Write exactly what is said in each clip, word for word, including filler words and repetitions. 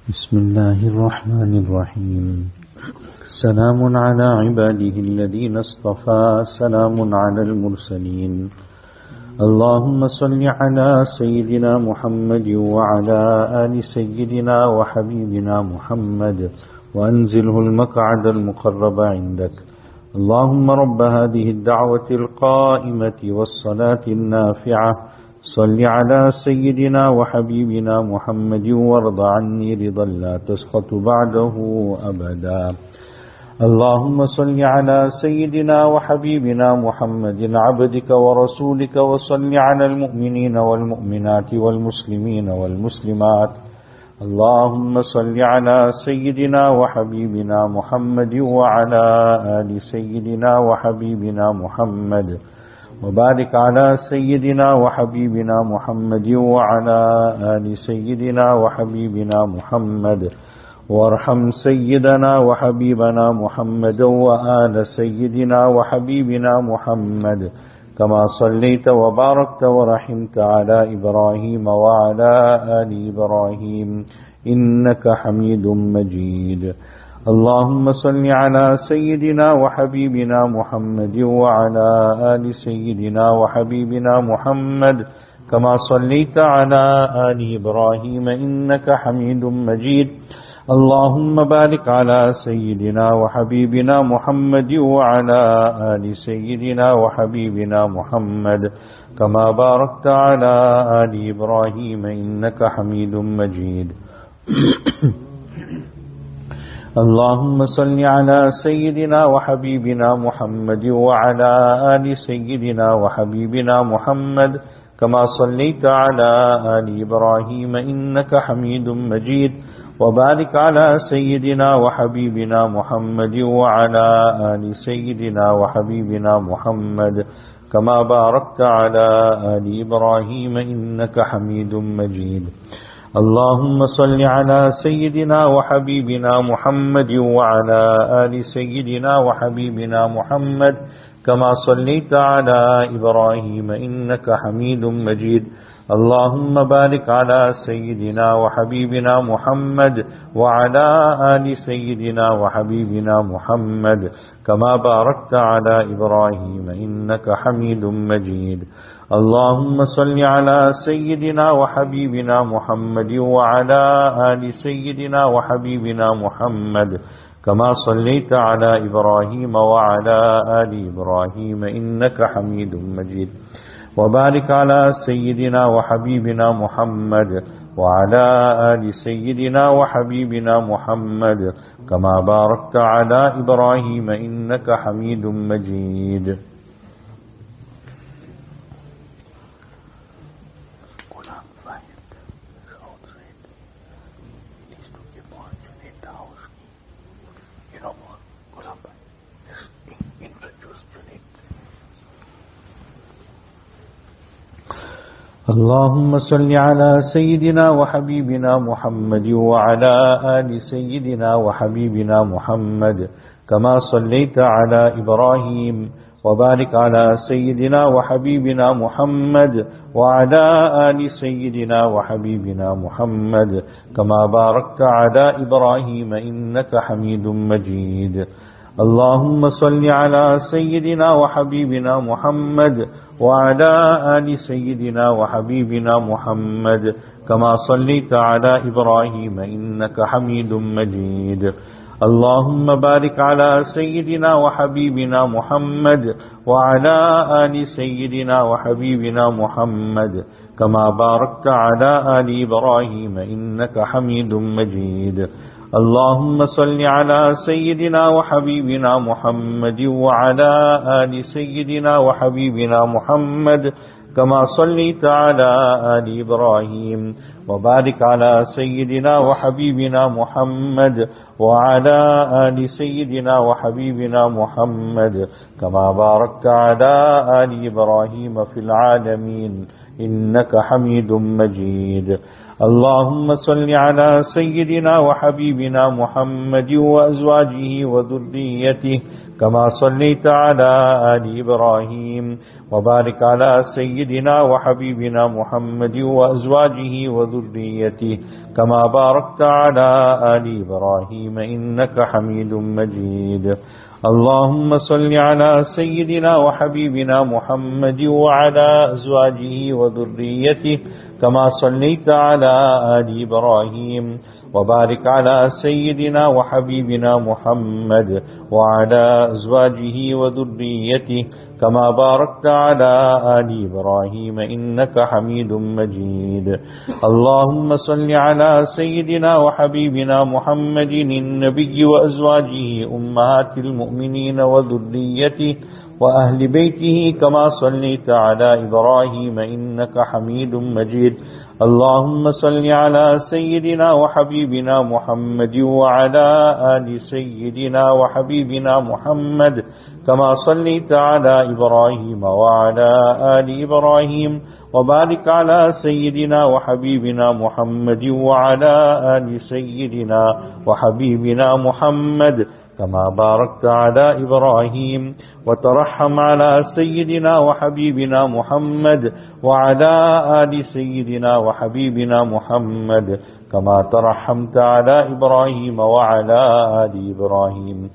बिस्मिल्लाहिर्रहमानिर्रहीम। सलामुन अला इबादिहिल्लज़ीना इस्तफ़ा सलामुन अलल मुरसलीन। अल्लाहुम्मा सल्लि अला सय्यिदिना मुहम्मद व अला आलि सय्यिदिना व हबीबिना मुहम्मद व अंज़िलहुल मक़अदल मुक़र्रब इंदक। अल्लाहुम्मा रब्ब हाज़िहिद दअवतिल क़ाइमति वस्सलातिन नाफ़िअह सल्लि अला सय्यिदिना व हबीबिना मुहम्मद वर्द अन्नी रिदल ला तस्क़तु बअदहु अबदा। अल्लाहुम्मा सल्लि अला सय्यिदिना व हबीबिना मुहम्मदिन अब्दिका व रसूलिका व सल्लि अलल मुअ्मिनीना वल मुअ्मिनाति वल मुस्लिमीना वल मुस्लिमात। अल्लाहुम्मा सल्लि अला सय्यिदिना व हबीबिना मुहम्मद व अला आलि सय्यिदिना व हबीबिना मुहम्मद वबारिक अला सय्यिदिना व हबीबिना मुहम्मद व अला आलि सय्यिदिना व हबीबिना मुहम्मद वरहम सय्यिदना व हबीबना मुहम्मद व आल सय्यिदिना व हबीबिना मुहम्मद कमा सल्लैत व बारकत व रहिमत अला इब्राहीम व अला आलि इब्राहीम इन्नका हमीदुम मजीद। अल्लाहुम्मा सल्लि अला सय्यिदिना व हबीबिना मुहम्मद व अला आलि सय्यिदिना व हबीबिना मुहम्मद कमा सल्लैत अला आलि इब्राहीम इन्नका हमीदुम मजीद। अल्लाहुम्मा बारिक अला सय्यिदिना व हबीबिना मुहम्मद व अला आलि सय्यिदिना व हबीबिना मुहम्मद कमा बारकत अला आलि इब्राहीम इन्नका हमीदुम मजीद। अल्लाहुम्मा सल्लि अला सय्यिदिना व हबीबिना मुहम्मद व अला आलि सय्यिदिना व हबीबिना मुहम्मद कमा सल्लैत अला आलि इब्राहीम इन्नका हमीदुम मजीद। वबारिक अला सय्यिदिना व हबीबिना मुहम्मद व अला आलि सय्यिदिना व हबीबिना मुहम्मद कमा बारकत अला आलि इब्राहीम इन्नका हमीदुम मजीद। अल्लाहुम्मा सल्लि अला सय्यिदिना व हबीबिना मुहम्मद व अला आलि सय्यिदिना व हबीबिना मुहम्मद कमा सल्लैत अला इब्राहीम इन्नका हमीदुम मजीद। अल्लाहुम्मा बारिक अला सय्यिदिना व हबीबिना मुहम्मद व अला आलि सय्यिदिना व हबीबिना मुहम्मद कमा बारकत अला इब्राहीम इन्नका हमीदुम मजीद। अल्लाहुम्मा सल्लि अला सय्यिदिना व हबीबिना मुहम्मद व अला आलि सय्यिदिना व हबीबिना मुहम्मद कमा सल्लैत अला इब्राहीम व अला आलि इब्राहीम इन्नका हमीदुम मजीद। वबारिक अला सय्यिदिना व हबीबिना मुहम्मद व अला आलि सय्यिदिना व हबीबिना मुहम्मद कमा बारकत अला इब्राहीम इन्नका हमीदुम मजीद। اللهم صل على سيدنا وحبيبنا محمد وعلى آل سيدنا وحبيبنا محمد كما صليت على إبراهيم وبارك على سيدنا وحبيبنا محمد وعلى آل سيدنا وحبيبنا محمد كما باركت على إبراهيم إنك حميد مجيد. اللهم صل على سيدنا وحبيبنا محمد وعلى آل سيدنا وحبيبنا محمد كما صليت على إبراهيم إنك حميد مجيد. اللهم بارك على سيدنا وحبيبنا محمد وعلى آل سيدنا وحبيبنا محمد كما باركت على آل إبراهيم إنك حميد مجيد. اللهم صل على سيدنا وحبيبنا محمد وعلى آل سيدنا وحبيبنا محمد كما صليت على آل إبراهيم وبارك على سيدنا وحبيبنا محمد وعلى آل سيدنا وحبيبنا محمد كما باركت على آل إبراهيم في العالمين إنك حميد مجيد. اللهم صل على سيدنا وحبيبنا محمد وأزواجه وذريته كما صليت على آل إبراهيم، وبارك على سيدنا وحبيبنا محمد وأزواجه وذريته كما باركت على آل إبراهيم إنك حميد مجيد. اللهم صل على سيدنا وحبيبنا محمد وعلى أزواجه وذريته كما صليت على آل إبراهيم، وبارك على سيدنا وحبيبنا محمد وعلى أزواجه وذريته كما باركت على آل إبراهيم إنك حميد مجيد. اللهم صل على سيدنا وحبيبنا محمد النبي وأزواجه أمهات المؤمنين وذريته وأهل بيته كما صليت على إبراهيم إنك حميد مجيد. اللهم صل على سيدنا وحبيبنا محمد وعلى آل سيدنا وحبيبنا محمد كما صليت على إبراهيم وعلى آل إبراهيم، وبارك على سيدنا وحبيبنا محمد وعلى آل سيدنا وحبيبنا محمد كما باركت على إبراهيم، وترحم على سيدنا وحبيبنا محمد وعلى آل سيدنا وحبيبنا محمد كما ترحمت على إبراهيم وعلى آل إبراهيم.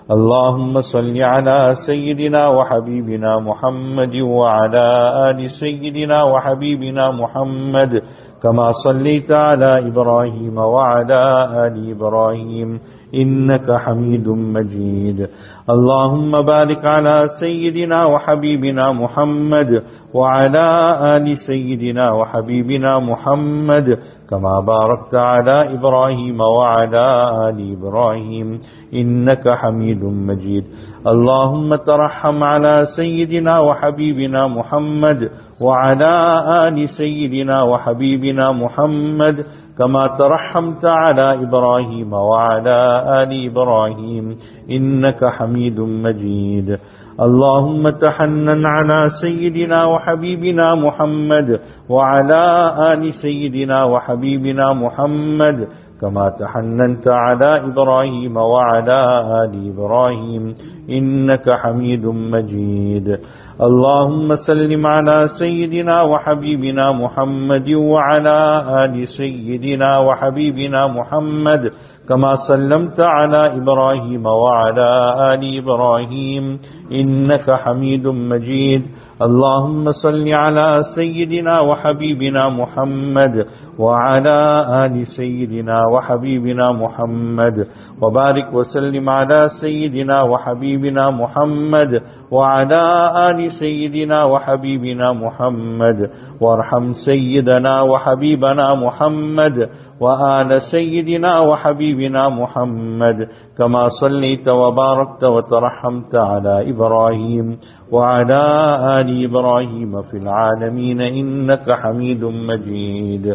اللهم صل على سيدنا وحبيبنا محمد وعلى آل سيدنا وحبيبنا محمد كما صليت على إبراهيم وعلى آل إبراهيم إنك حميد مجيد. اللهم بارك على سيدنا وحبيبنا محمد وعلى آل سيدنا وحبيبنا محمد كما باركت على إبراهيم وعلى آل إبراهيم إنك حميد مجيد. اللهم ترحم على سيدنا وحبيبنا محمد وعلى آل سيدنا وحبيبنا محمد كما ترحمت على إبراهيم وعلى آل إبراهيم إنك حميد مجيد. اللهم تحنن على سيدنا وحبيبنا محمد وعلى آل سيدنا وحبيبنا محمد كما تحننت على إبراهيم وعلى آل إبراهيم إنك حميد مجيد. اللهم سلم على سيدنا وحبيبنا محمد وعلى آل سيدنا وحبيبنا محمد كما سلمت على إبراهيم وعلى آل إبراهيم إنك حميد مجيد. اللهم صل على سيدنا وحبيبنا محمد وعلى آل سيدنا وحبيبنا محمد، وبارك وسلم على سيدنا وحبيبنا محمد وعلى آل سيدنا وحبيبنا محمد، وارحم سيدنا وحبيبنا محمد وآل سيدنا وحبيبنا محمد كما صليت وباركت وترحمت على إبراهيم وعلى آل إبراهيم في العالمين إنك حميد مجيد.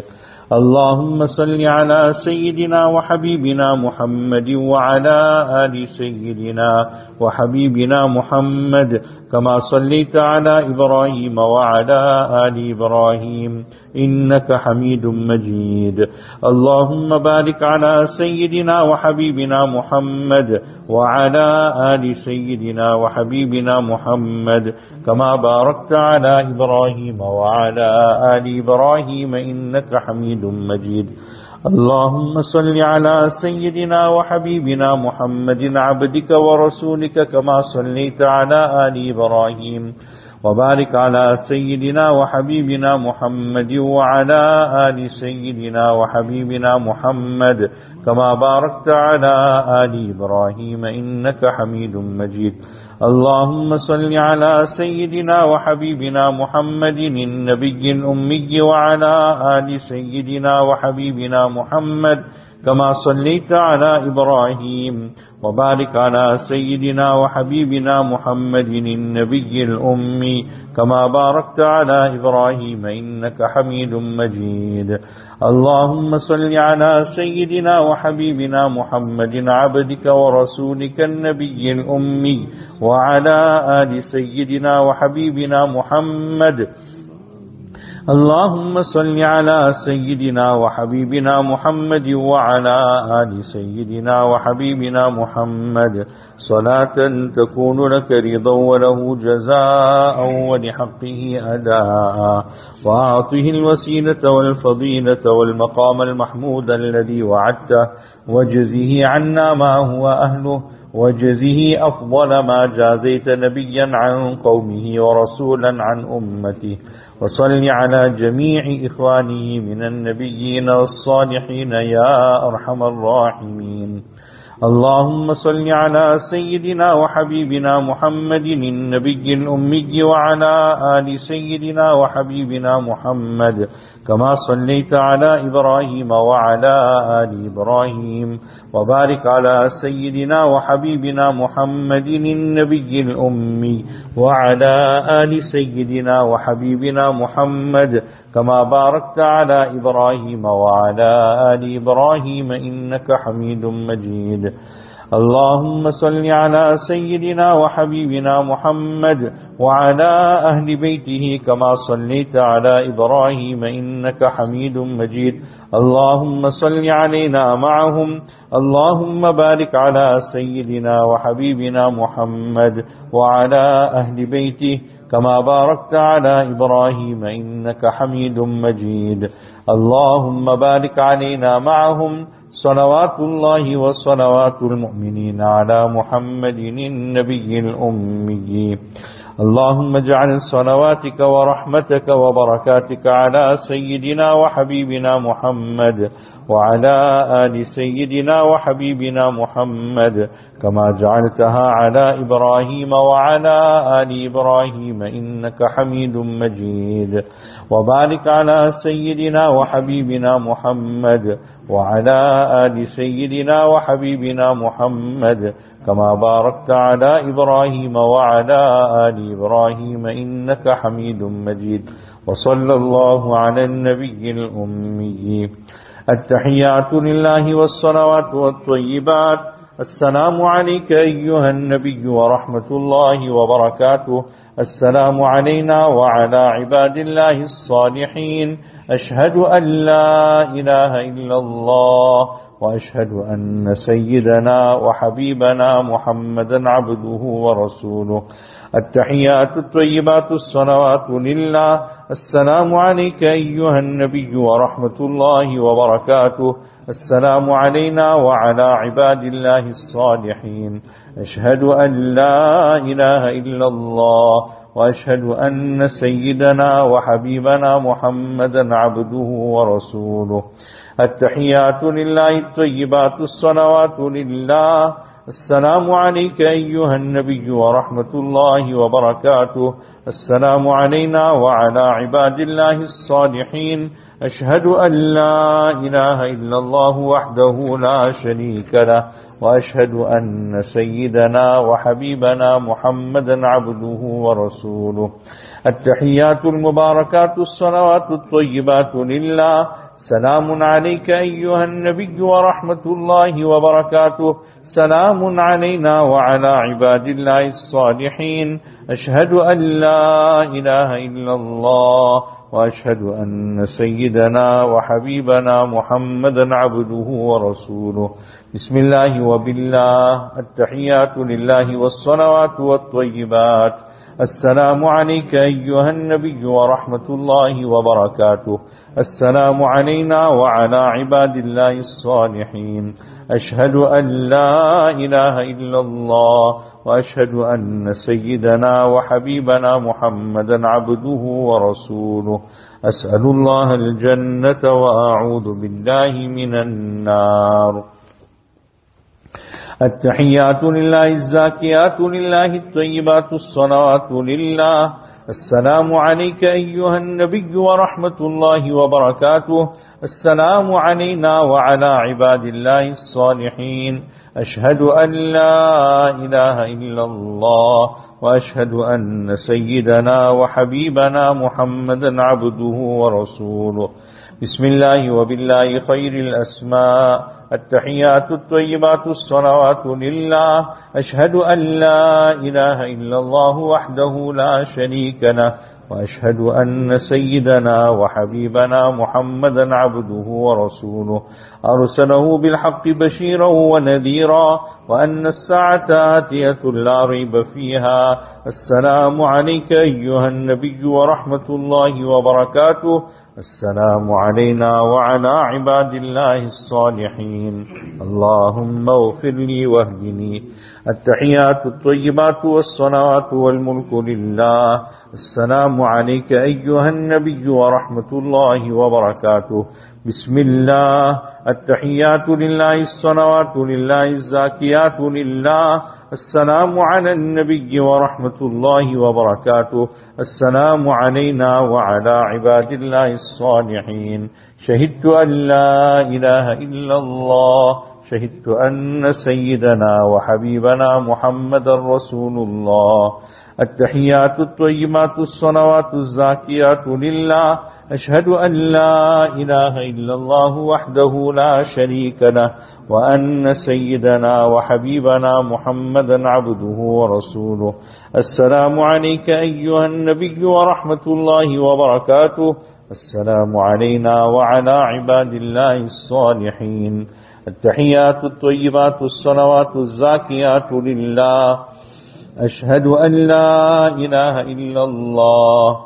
اللهم صل على سيدنا وحبيبنا محمد وعلى آل سيدنا وحبيبنا محمد كما صليت على إبراهيم وعلى آل إبراهيم إنك حميد مجيد. اللهم بارك على سيدنا وحبيبنا محمد وعلى آل سيدنا وحبيبنا محمد كما باركت على إبراهيم وعلى آل إبراهيم إنك حميد مجيد. اللهم صل على سيدنا وحبيبنا محمد عبدك ورسولك كما صليت على آل إبراهيم، وبارك على سيدنا وحبيبنا محمد وعلى آل سيدنا وحبيبنا محمد كما باركت على آل إبراهيم إنك حميد مجيد. اللهم صل على سيدنا وحبيبنا محمد النبي الأمي وعلى آل سيدنا وحبيبنا محمد كما صليت على إبراهيم، وبارك على سيدنا وحبيبنا محمد النبي الأمي كما باركت على إبراهيم إنك حميد مجيد. اللهم صل على سيدنا وحبيبنا محمد عبدك ورسولك النبي الأمي وعلى آل سيدنا وحبيبنا محمد اللهم صل على سيدنا وحبيبنا محمد وعلى آل سيدنا وحبيبنا محمد صلاة تكون لك رضا وله جزاء ولحقه أداء، وأعطه الوسيلة والفضيلة والمقام المحمود الذي وعدته، وجزه عنا ما هو أهله، وجزه أفضل ما جازيت نبيا عن قومه ورسولا عن أمته. وصل على جميع إخوانه من النبيين والصالحين يا أرحم الراحمين. اللهم صل على سيدنا وحبيبنا محمد النبي الأمي وعلى آل سيدنا وحبيبنا محمد كما صليت على إبراهيم وعلى آل إبراهيم، وبارك على سيدنا وحبيبنا محمد النبي الأمي وعلى آل سيدنا وحبيبنا محمد كما باركت على إبراهيم وعلى آل إبراهيم إنك حميد مجيد. اللهم صل على سيدنا وحبيبنا محمد وعلى أهل بيته كما صليت على إبراهيم إنك حميد مجيد. اللهم صل علينا معهم. اللهم بارك على سيدنا وحبيبنا محمد وعلى أهل بيته كما باركت على إبراهيم إنك حميد مجيد. اللهم بارك علينا معهم. صلوات الله وصلوات المؤمنين على محمد النبي الأمي. اللهم اجعل صلواتك ورحمتك وبركاتك على سيدنا وحبيبنا محمد وعلى آل سيدنا وحبيبنا محمد كما جعلتها على إبراهيم وعلى آل إبراهيم إنك حميد مجيد. وبارك على سيدنا وحبيبنا محمد وعلى آل سيدنا وحبيبنا محمد كما باركت على إبراهيم وعلى آل إبراهيم إنك حميد مجيد. وصلى الله على النبي الأمي. التحيات لله والصلوات والطيبات. السلام عليك أيها النبي ورحمة الله وبركاته. السلام علينا وعلى عباد الله الصالحين. أشهد أن لا إله إلا الله، وأشهد أن سيدنا وحبيبنا محمدا عبده ورسوله. التحيات الطيبات الصلوات لله. السلام عليك أيها النبي ورحمة الله وبركاته. السلام علينا وعلى عباد الله الصالحين. أشهد أن لا إله إلا الله، وأشهد أن سيدنا وحبيبنا محمدا عبده ورسوله. التحيات لله الطيبات الصلوات لله. السلام عليك أيها النبي ورحمة الله وبركاته. السلام علينا وعلى عباد الله الصالحين. أشهد أن لا إله إلا الله وحده لا شريك له، وأشهد أن سيدنا وحبيبنا محمدا عبده ورسوله. التحيات المباركات الصلوات الطيبات لله. سلام عليك أيها النبي ورحمة الله وبركاته. سلام علينا وعلى عباد الله الصالحين. أشهد أن لا إله إلا الله، وأشهد أن سيدنا وحبيبنا محمدا عبده ورسوله. بسم الله وبالله. التحيات لله والصلوات والطيبات. السلام عليك أيها النبي ورحمة الله وبركاته. السلام علينا وعلى عباد الله الصالحين. أشهد أن لا إله إلا الله، وأشهد أن سيدنا وحبيبنا محمدا عبده ورسوله. أسأل الله الجنة وأعوذ بالله من النار. التحيات لله الزاكيات لله الطيبات الصلوات لله. السلام عليك أيها النبي ورحمة الله وبركاته. السلام علينا وعلى عباد الله الصالحين. أشهد أن لا إله إلا الله، وأشهد أن سيدنا وحبيبنا محمدا عبده ورسوله. بسم الله وبالله خير الأسماء. التحيات الطيبات الصلوات لله أشهد أن لا إله إلا الله وحده لا شريك له وأشهد أن سيدنا وحبيبنا محمدا عبده ورسوله أرسله بالحق بشيرا ونذيرا وأن الساعة آتية لا ريب فيها. السلام عليك أيها النبي ورحمة الله وبركاته. السلام علينا وعلى عباد الله الصالحين. اللهم اغفر لي واهدني. التحيات الطيبات والصلوات والملك لله. السلام عليك أيها النبي ورحمة الله وبركاته. بسم الله. التحيات لله الصلوات لله الزاكيات لله. السلام على النبي ورحمة الله وبركاته. السلام علينا وعلى عباد الله الصالحين. شهدت أن لا إله إلا الله. شهدت أن سيدنا وحبيبنا محمد رسول الله. التحيات الطيبات الصلوات الزاكيات لله. أشهد أن لا إله إلا الله وحده لا شريك له وأن سيدنا وحبيبنا محمدا عبده ورسوله. السلام عليك أيها النبي ورحمة الله وبركاته. السلام علينا وعلى عباد الله الصالحين. التحيات الطيبات الصلوات الزاكيات لله. أشهد أن لا إله إلا الله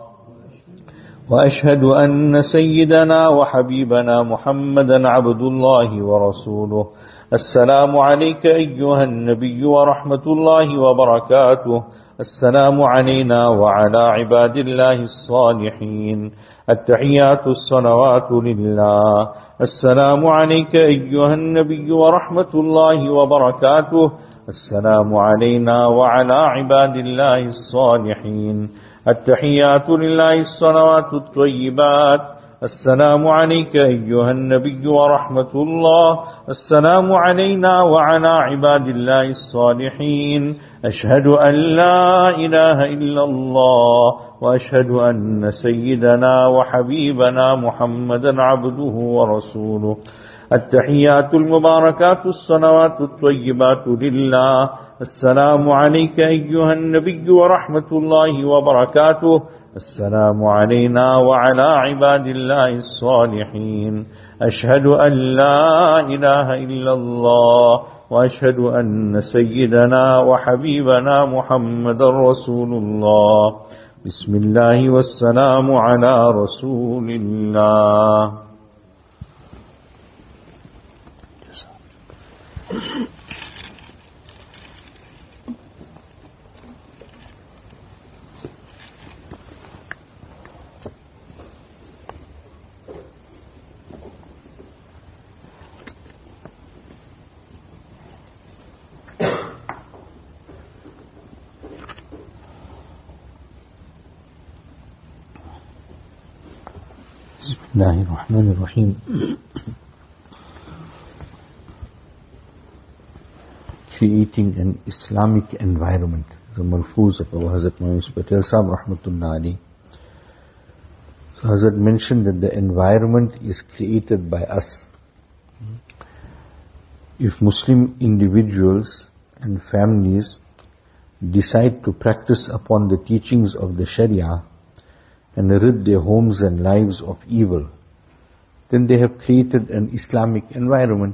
وأشهد أن سيدنا وحبيبنا محمدا عبد الله ورسوله. السلام عليك أيها النبي ورحمة الله وبركاته. السلام علينا وعلى عباد الله الصالحين. التحيات الصلوات لله. السلام عليك أيها النبي ورحمة الله وبركاته. السلام علينا وعلى عباد الله الصالحين. التحيات لله الصلوات الطيبات. السلام عليك أيها النبي ورحمة الله. السلام علينا وعلى عباد الله الصالحين. أشهد أن لا إله إلا الله وأشهد أن سيدنا وحبيبنا محمدا عبده ورسوله. التحيات المباركات الصلوات الطيبات لله. السلام عليك أيها النبي ورحمة الله وبركاته. السلام علينا وعلى عباد الله الصالحين. أشهد أن لا إله إلا الله وأشهد أن سيدنا وحبيبنا محمد رسول الله. بسم الله والسلام على رسول الله. بسم الله الرحمن الرحيم. Creating an Islamic environment. The Malfuz of Hazrat Maulana Patel Sahib Rahmatullah Ali. So Hazrat mentioned that the environment is created by us. If Muslim individuals and families decide to practice upon the teachings of the Sharia and rid their homes and lives of evil, then they have created an Islamic environment.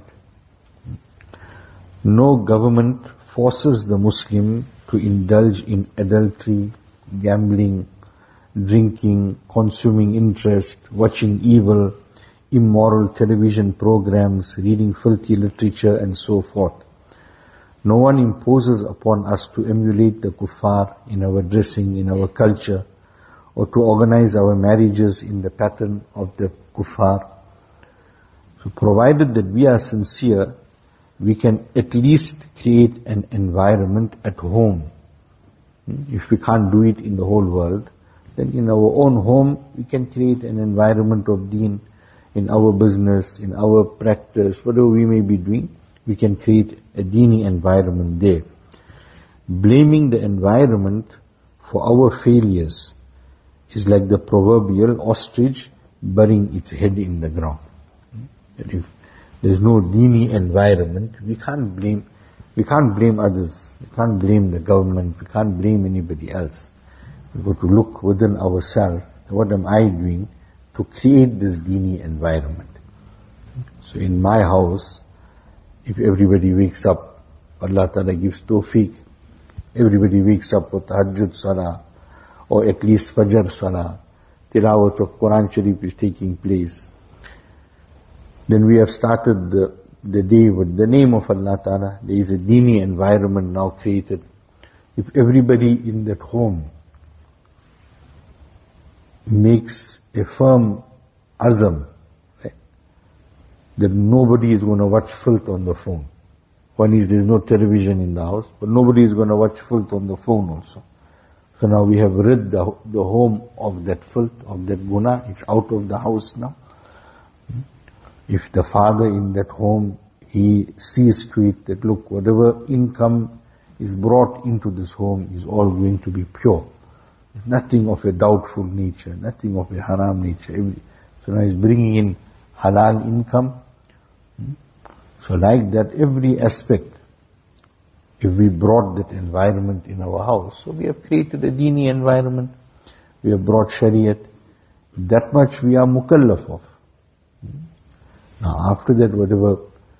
No government forces the Muslim to indulge in adultery, gambling, drinking, consuming interest, watching evil, immoral television programs, reading filthy literature and so forth. No one imposes upon us to emulate the kuffar in our dressing, in our culture, or to organize our marriages in the pattern of the kuffar. So provided that we are sincere, we can at least create an environment at home. If we can't do it in the whole world, then in our own home we can create an environment of deen. In our business, in our practice, whatever we may be doing, we can create a deeni environment there. Blaming the environment for our failures is like the proverbial ostrich burying its head in the ground. That if there's no dini environment, we can't blame, we can't blame others. We can't blame the government. We can't blame anybody else. We've got to look within ourselves. What am I doing to create this dini environment? So in my house, if everybody wakes up, Allah Ta'ala gives tawfiq, everybody wakes up with tahajjud salah, or at least fajr salah, tilawat of Quran Sharif is taking place. Then we have started the, the day with the name of Allah Ta'ala. There is a dini environment now created. If everybody in that home makes a firm azam, right, that nobody is going to watch filth on the phone. One is there is no television in the house, but nobody is going to watch filth on the phone also. So now we have rid the, the home of that filth, of that guna. It's out of the house now. If the father in that home, he sees to it that, look, whatever income is brought into this home is all going to be pure. Nothing of a doubtful nature, nothing of a haram nature. So now he's bringing in halal income. So like that, every aspect, if we brought that environment in our house, so we have created a dini environment, we have brought shariat, that much we are mukallaf of. Now after that, whatever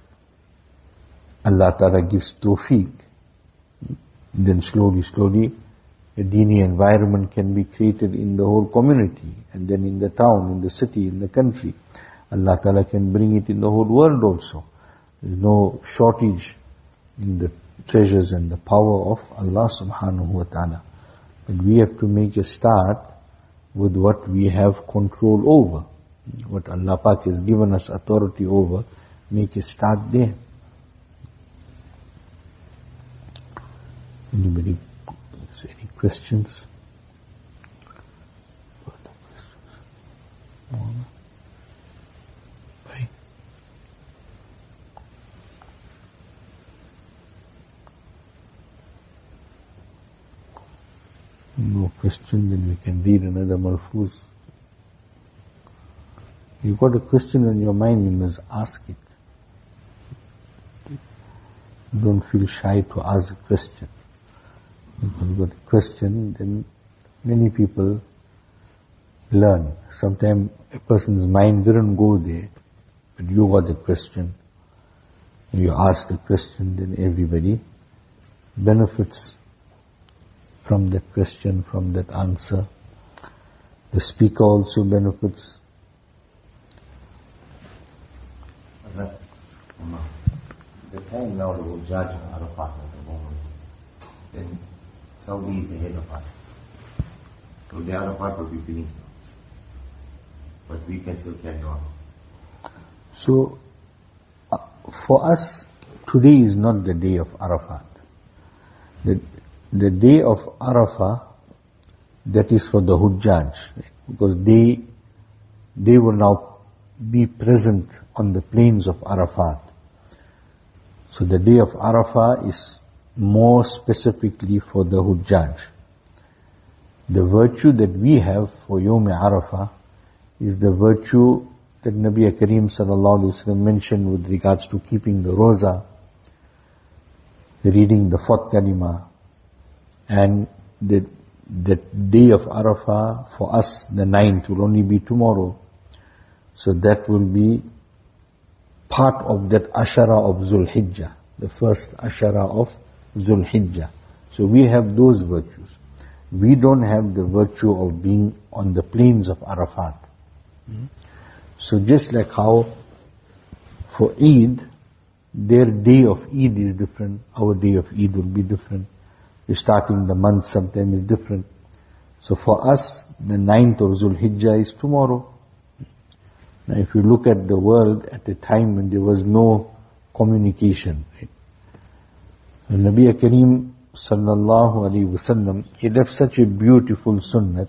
Allah Ta'ala gives tawfiq, then slowly, slowly, a dini environment can be created in the whole community, and then in the town, in the city, in the country. Allah Ta'ala can bring it in the whole world also. There is no shortage in the treasures and the power of Allah Subhanahu wa Ta'ala. But we have to make a start with what we have control over. What Allah Pak has given us authority over, make a start there. Anybody, any questions? Further questions? No? Bye. No question, then we can read another malfuz. You've got a question on your mind, you must ask it. Don't feel shy to ask a question. If you've got a question, then many people learn. Sometimes a person's mind didn't go there, but you got a question. You ask a question, then everybody benefits from that question, from that answer. The speaker also benefits. The time now will judge Arafat at the moment. Then Saudi is ahead of us. So the Arafat will be finished now. But we can still carry on. So, uh, for us, today is not the day of Arafat. The, the day of Arafah, that is for the Hujjaj. Because they, they will now be present on the plains of Arafat. So the day of Arafah is more specifically for the Hujjaj. The virtue that we have for Yawm Arafah is the virtue that Nabi Kareem sallallahu alaihi wasallam mentioned with regards to keeping the roza, reading the fourth kalima, and the, the day of Arafah for us, the ninth, will only be tomorrow. So that will be part of that Ashara of Zul Hijjah, the first Ashara of Zul Hijjah. So we have those virtues. We don't have the virtue of being on the plains of Arafat. Mm-hmm. So just like how for Eid, their day of Eid is different, our day of Eid will be different. We're starting the month sometime is different. So for us, the ninth of Zul Hijjah is tomorrow. Now if you look at the world at a time when there was no communication, right? And Nabi Kareem sallallahu alayhi wa sallam, he left such a beautiful sunnat.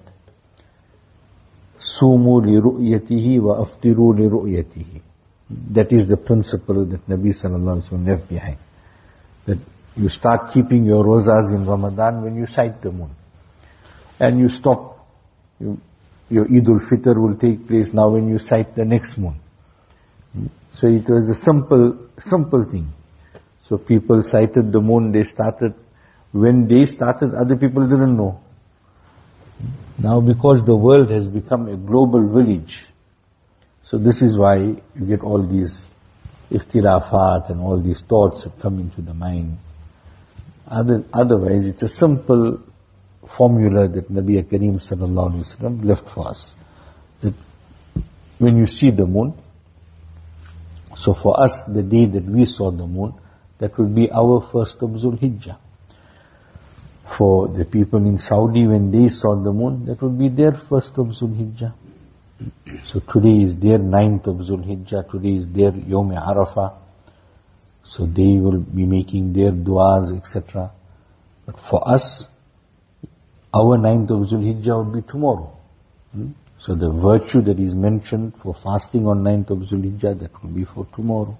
Sumu li ru'yatihi wa aftiru li ru'yatihi. That is the principle that Nabi sallallahu alayhi wa sallam left behind. That you start keeping your rozas in Ramadan when you sight the moon. And you stop. You, your Eid al-Fitr will take place now when you sight the next moon. So it was a simple, simple thing. So people sighted the moon, they started, when they started, other people didn't know. Now because the world has become a global village, so this is why you get all these ikhtilafat and all these thoughts that come into the mind. Other, otherwise, it's a simple formula that Nabi Kareem sallallahu alaihi wasallam left for us. That when you see the moon, so for us, the day that we saw the moon, that would be our first of Zul Hijjah. For the people in Saudi, when they saw the moon, that would be their first of Zul Hijjah. So today is their ninth of Zul Hijjah, today is their Yawm Arafah. So they will be making their du'as, et cetera. But for us, our ninth of Zul Hijjah would be tomorrow. Hmm? So the virtue that is mentioned for fasting on ninth of Zul Hijjah, that will be for tomorrow.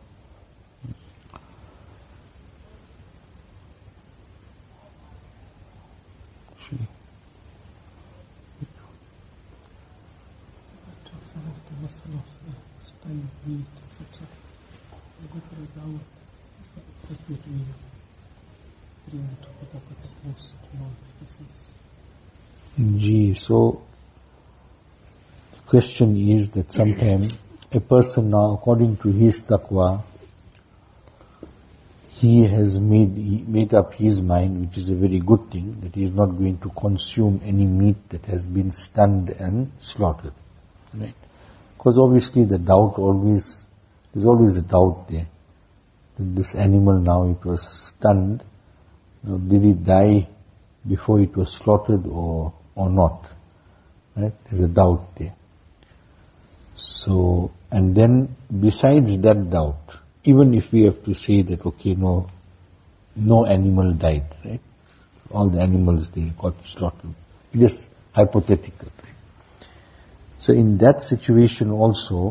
Gee, so the question is that sometimes a person now, according to his taqwa, he has made he made up his mind, which is a very good thing, that he is not going to consume any meat that has been stunned and slaughtered. Right? Because obviously the doubt always, there's always a doubt there. That this animal now, it was stunned, you know, did it die before it was slaughtered or or not? Right? There's a doubt there. So, and then besides that doubt, even if we have to say that, okay, no, no animal died, right? All the animals, they got slaughtered. Just hypothetical. So in that situation also,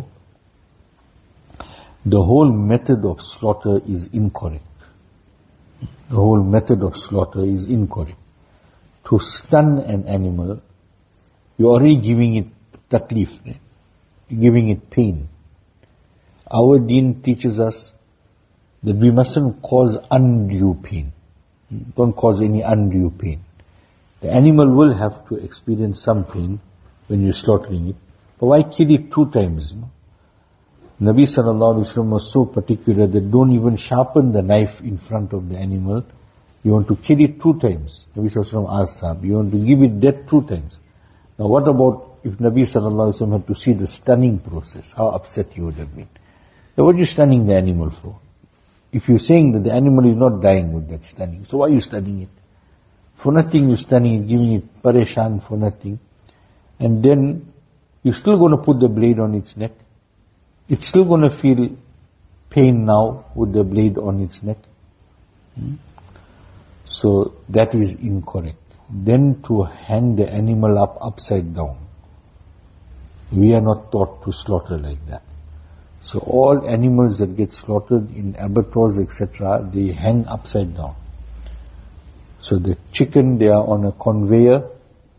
the whole method of slaughter is incorrect. The whole method of slaughter is incorrect. To stun an animal, you're already giving it taklif, right? You're giving it pain. Our deen teaches us that we mustn't cause undue pain. Don't cause any undue pain. The animal will have to experience some pain when you're slaughtering it. But why kill it two times? You know? Nabi sallallahu alaihi wasallam was so particular that don't even sharpen the knife in front of the animal. You want to kill it two times. Nabi sallallahu alaihi wasallam asked Sahab, you want to give it death two times. Now what about if Nabi sallallahu alaihi wasallam had to see the stunning process? How upset he would have been. Now what are you stunning the animal for? If you're saying that the animal is not dying with that stunning, so why are you stunning it? For nothing you're stunning it, giving it pareshan for nothing. And then you're still going to put the blade on its neck. It's still going to feel pain now with the blade on its neck. Hmm? So that is incorrect. Then to hang the animal up upside down. We are not taught to slaughter like that. So all animals that get slaughtered in abattoirs, et cetera, they hang upside down. So the chicken, they are on a conveyor.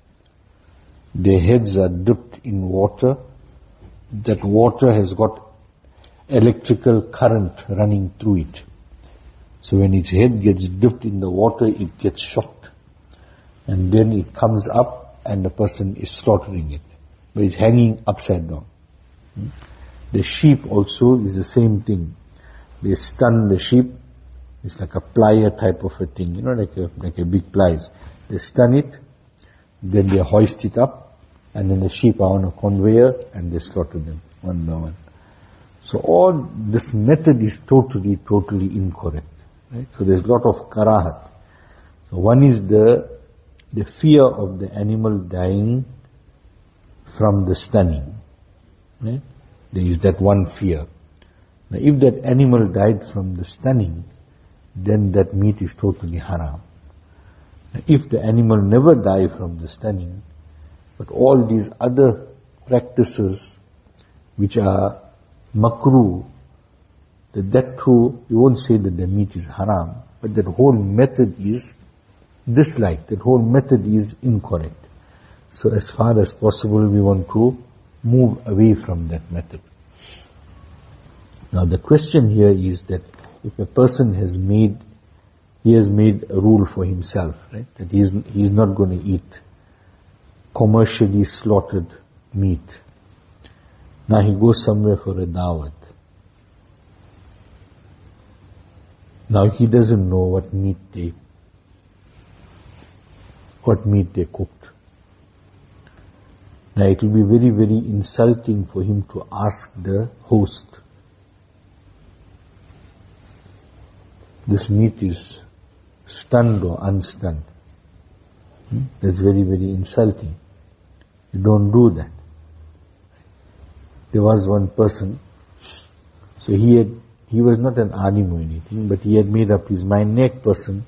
Their heads are dipped in water. That water has got electrical current running through it. So when its head gets dipped in the water, it gets shocked. And then it comes up and the person is slaughtering it. But it's hanging upside down. Hmm? The sheep also is the same thing. They stun the sheep. It's like a plier type of a thing, you know, like a, like a big pliers. They stun it, then they hoist it up, and then the sheep are on a conveyor and they slaughter them one by one. So all this method is totally, totally incorrect. Right? So there's a lot of karahat. So one is the the fear of the animal dying from the stunning. Right? There is that one fear. Now if that animal died from the stunning, then that meat is totally haram. Now, if the animal never died from the stunning, but all these other practices which are makruh, that that too, you won't say that the meat is haram, but that whole method is disliked, that whole method is incorrect. So as far as possible we want to move away from that method. Now the question here is that if a person has made, he has made a rule for himself, right? That he is, he is not going to eat commercially slaughtered meat. Now he goes somewhere for a dawat. Now he doesn't know what meat they, what meat they cooked. Now it will be very, very insulting for him to ask the host, this meat is stunned or unstunned. Hmm? That's very, very insulting. You don't do that. There was one person, so he had, he was not an alim or anything, but he had made up his mind, next person.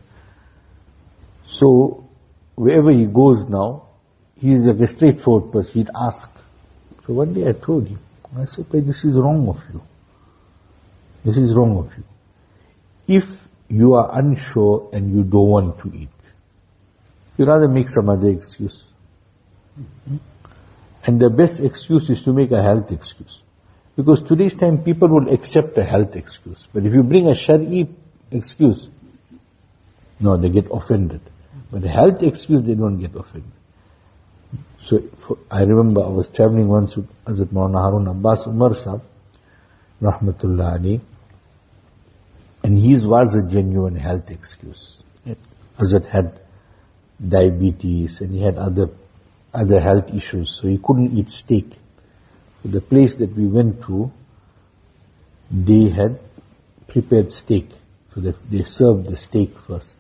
So wherever he goes now, he is like a straightforward person. He'd ask. So one day I told him, I said, hey, this is wrong of you. This is wrong of you. If you are unsure and you don't want to eat, you rather make some other excuse. Mm-hmm. And the best excuse is to make a health excuse. Because today's time people will accept a health excuse. But if you bring a Shari'i excuse, no, they get offended. But a health excuse, they don't get offended. So, for, I remember I was traveling once with Hazrat Maulana Harun Abbas Umar Sahib, Rahmatullah Ali, and his was a genuine health excuse. Hazrat had diabetes and he had other other health issues, so he couldn't eat steak. So the place that we went to, they had prepared steak, so they, they served the steak first.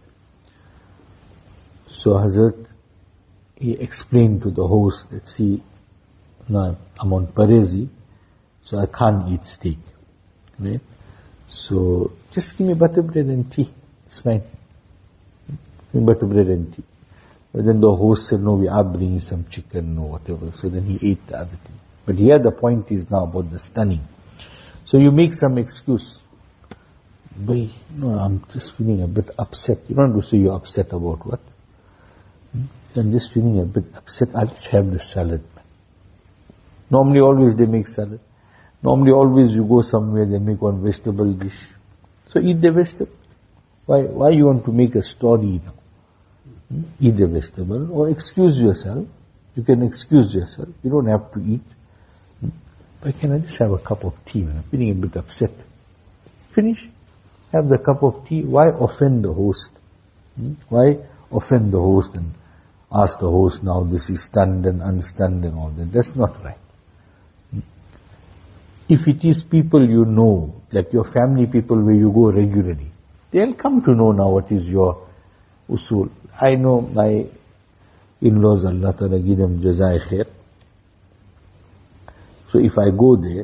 So Hazrat, he explained to the host that, see, no, I'm on parezi, so I can't eat steak. Right? So just give me butter bread and tea. It's fine. Give me butter bread and tea. But then the host said, no, we are bringing some chicken or whatever. So then he ate the other thing. But here the point is now about the stunning. So you make some excuse. Boy, no, I'm just feeling a bit upset. You don't have to say you're upset about what? I'm just feeling a bit upset. I'll just have the salad. Normally always they make salad. Normally always you go somewhere, they make one vegetable dish. So eat the vegetable. Why, why you want to make a story now? Hmm? Eat the vegetable or excuse yourself. You can excuse yourself. You don't have to eat. Hmm? Why can I just have a cup of tea? I'm feeling a bit upset. Finish. Have the cup of tea. Why offend the host? Hmm? Why offend the host and ask the host now this is stunned and unstunned and all that? That's not right. If it is people you know, like your family people where you go regularly, they'll come to know now what is your usul. I know my in-laws, Allah Ta'ala give them jazai khair. So if I go there,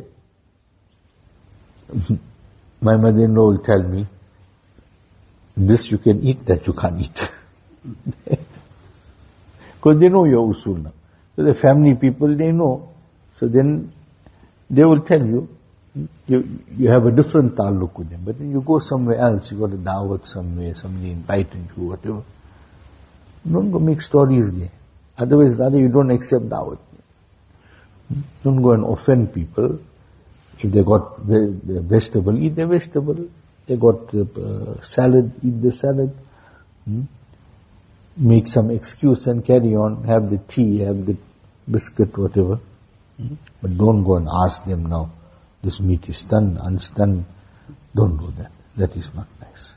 my mother-in-law will tell me, this you can eat, that you can't eat. Because they know your usul now. So the family people, they know. So then they will tell you, you you have a different ta'alluq with them. But when you go somewhere else, you got a dawat somewhere, somebody invited you, whatever. Don't go make stories there. Otherwise, rather you don't accept dawat. Don't go and offend people. If they got the vegetable, eat the vegetable. They got uh, salad, eat the salad. Hmm? Make some excuse and carry on. Have the tea, have the biscuit, whatever. Hmm? But don't go and ask them now, this meat is stunned, unstunned. Don't do that. That is not nice.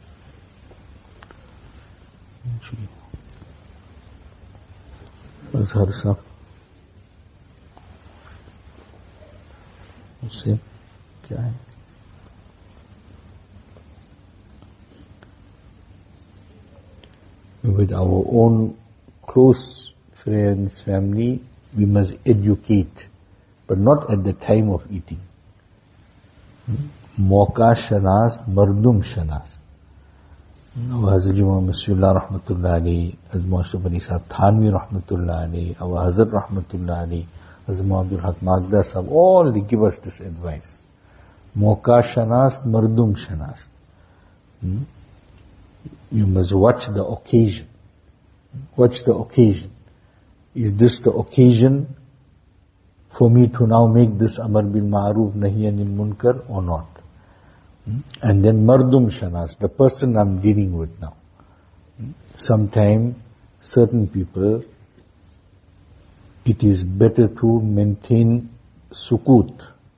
Azhar Sahib. उससे क्या है? With our own close friends, family, we must educate, but not at the time of eating. Mauka shanas, mardum shanas. Our Hazrat Muhammad Mashiullah Rahmatullah Ali, Hazrat Muhammad Ali Sahib Thanvi Rahmatullah Ali, our Hazrat Rahmatullah Ali, Hazrat Muhammad Haq Magda Sahib, all they give us this advice. Mauka shanas, mardum shanas. Hmm? You must watch the occasion. Watch the occasion. Is this the occasion for me to now make this Amar bil Ma'ruf Nahi Anil Munkar or not? And then mardum shanas, the person I'm dealing with now. Sometimes certain people, it is better to maintain sukut.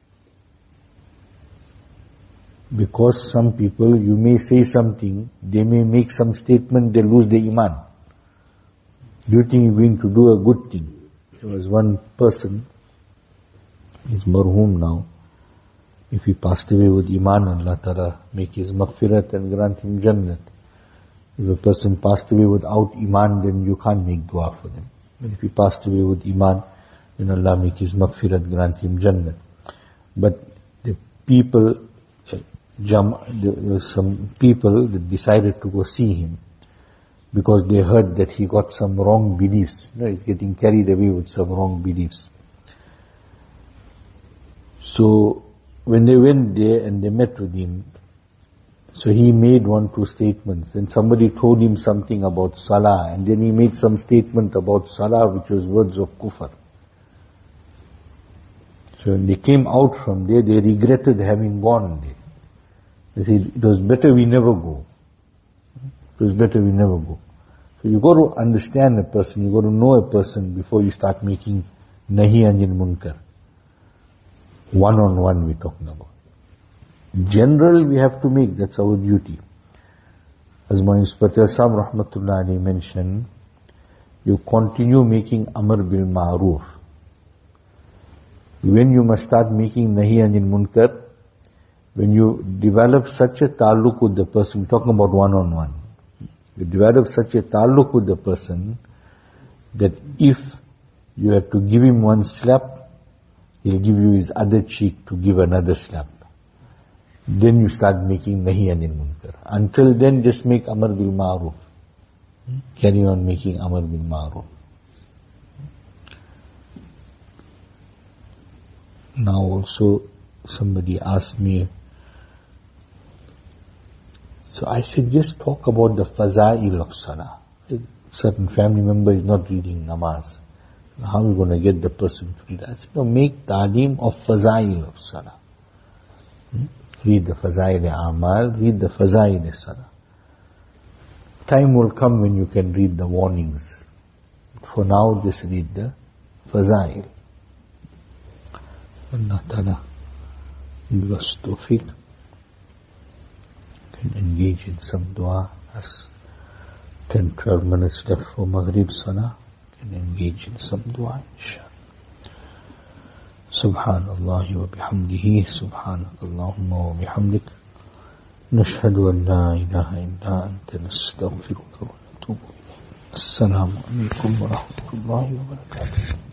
Because some people, you may say something, they may make some statement, they lose their iman. Do you think you're going to do a good thing? There was one person, he's marhum now. If he passed away with iman, Allah Ta'ala make his maghfirat and grant him jannat. If a person passed away without iman, then you can't make dua for them. But if he passed away with iman, then Allah make his maghfirat, grant him jannat. But the people, Jam, there were some people that decided to go see him because they heard that he got some wrong beliefs. You know, he's getting carried away with some wrong beliefs. So when they went there and they met with him, so he made one, two statements. Then somebody told him something about salah, and then he made some statement about salah which was words of kufr. So when they came out from there, they regretted having gone there. They said, it was better we never go. It was better we never go. So you got to understand a person, you got to know a person before you start making nahi anil munkar. One on one we're talking about. General we have to make, that's our duty. As Monis Patel Sahib Rahmatullah Ali mentioned, you continue making amr bil ma'roof. When you must start making nahi anil munkar, when you develop such a ta'alluq with the person, we're talking about one-on-one, you develop such a ta'alluq with the person that if you have to give him one slap, he'll give you his other cheek to give another slap. Then you start making nahi anil munkar. Until then, just make amr bil ma'ruf. Carry on making amr bil ma'ruf. Now also, somebody asked me, so I said, just talk about the faza'il of salah. A certain family member is not reading namaz. How are you going to get the person to read? I said, no, make ta'aleem of faza'il of salah. Hmm? Read the faza'il amal, read the faza'il salah. Time will come when you can read the warnings. For now, just read the faza'il. Allah Ta'ala give us tawfiq. Can engage in some dua as ten to twelve minutes left for Maghrib Salah. Can engage in some dua, inshallah. Subhanallah wa bihamdihi, subhanakallahumma wa bihamdik. Nashhadu an la ilaha illa anta nastaghfiruka wa natubu ilayk. Assalamu alaikum wa rahmatullahi wa barakatuh.